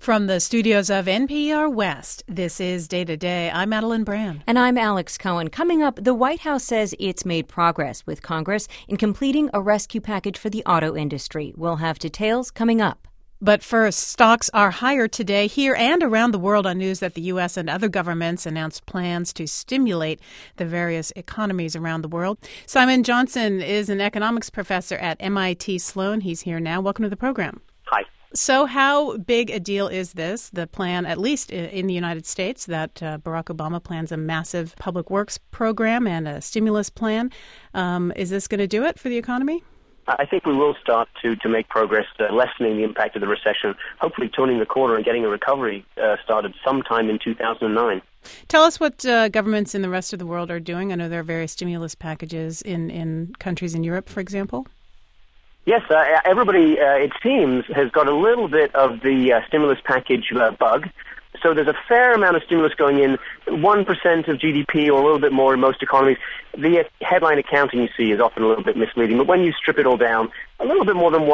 From the studios of NPR West, this is Day to Day. I'm Madeline Brand. And I'm Alex Cohen. Coming up, the White House says it's made progress with Congress in completing a rescue package for the auto industry. We'll have details coming up. But first, stocks are higher today here and around the world on news that the U.S. and other governments announced plans to stimulate the various economies around the world. Simon Johnson is an economics professor at MIT Sloan. He's here now. Welcome to the program. Hi. So how big a deal is this, the plan, at least in the United States, that Barack Obama plans a massive public works program and a stimulus plan? Is this going to do it for the economy? I think we will start to make progress lessening the impact of the recession, hopefully turning the corner and getting a recovery started sometime in 2009. Tell us what governments in the rest of the world are doing. I know there are various stimulus packages in countries in Europe, for example. Yes, everybody, it seems, has got a little bit of the stimulus package bug. So there's a fair amount of stimulus going in, 1% of GDP or a little bit more in most economies. The headline accounting you see is often a little bit misleading, but when you strip it all down, a little bit more than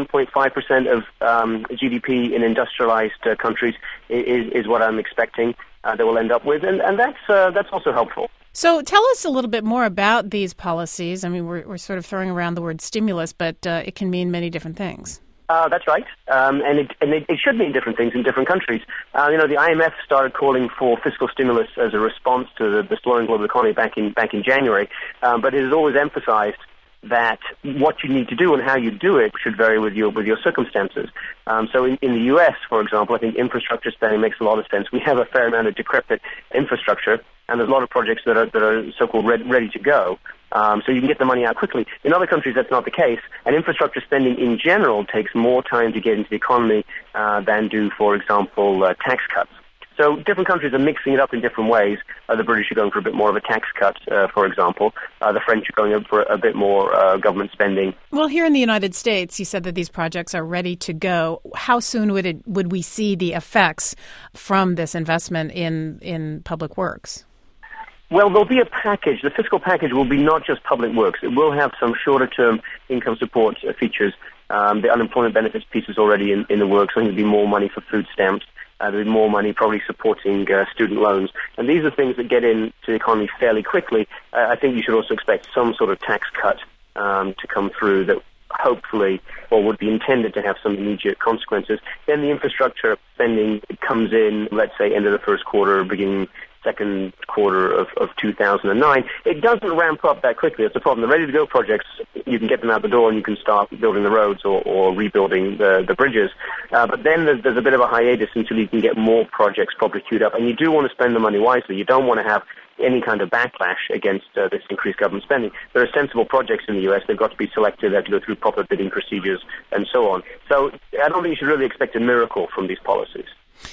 1.5% of GDP in industrialized countries is what I'm expecting that we'll end up with, and that's also helpful. So tell us a little bit more about these policies. I mean, we're sort of throwing around the word stimulus, but it can mean many different things. That's right, and it should mean different things in different countries. The IMF started calling for fiscal stimulus as a response to the slowing global economy back in January, but it has always emphasized that what you need to do and how you do it should vary with your circumstances. So in the U.S., for example, I think infrastructure spending makes a lot of sense. We have a fair amount of decrepit infrastructure, and there's a lot of projects that are so-called ready to go. So you can get the money out quickly. In other countries, that's not the case, and infrastructure spending in general takes more time to get into the economy than do, for example, tax cuts. So different countries are mixing it up in different ways. The British are going for a bit more of a tax cut, for example. The French are going for a bit more government spending. Well, here in the United States, you said that these projects are ready to go. How soon would we see the effects from this investment in public works? Well, there'll be a package. The fiscal package will be not just public works. It will have some shorter-term income support features. The unemployment benefits piece is already in the works. I think there'll be more money for food stamps. There'll be more money probably supporting student loans. And these are things that get into the economy fairly quickly. I think you should also expect some sort of tax cut to come through that hopefully, or would be intended to have some immediate consequences. Then the infrastructure spending comes in, let's say, end of the first quarter, beginning second quarter of 2009. It doesn't ramp up that quickly. It's a problem. The ready-to-go projects, you can get them out the door and you can start building the roads or rebuilding the bridges. But then there's a bit of a hiatus until you can get more projects properly queued up. And you do want to spend the money wisely. You don't want to have any kind of backlash against this increased government spending. There are sensible projects in the U.S. They've got to be selected. They have to go through proper bidding procedures and so on. So I don't think you should really expect a miracle from these policies.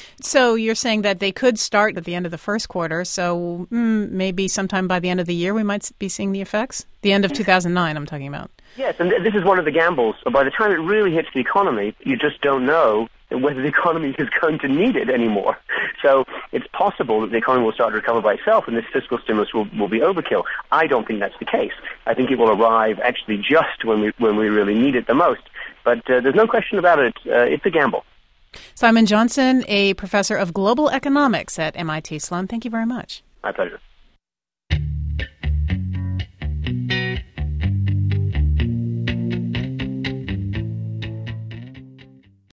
So you're saying that they could start at the end of the first quarter, so maybe sometime by the end of the year we might be seeing the effects? The end of 2009 I'm talking about. Yes, and this is one of the gambles. By the time it really hits the economy, you just don't know whether the economy is going to need it anymore. So it's possible that the economy will start to recover by itself and this fiscal stimulus will be overkill. I don't think that's the case. I think it will arrive actually just when we really need it the most. But there's no question about it. It's a gamble. Simon Johnson, a professor of global economics at MIT Sloan. Thank you very much. My pleasure.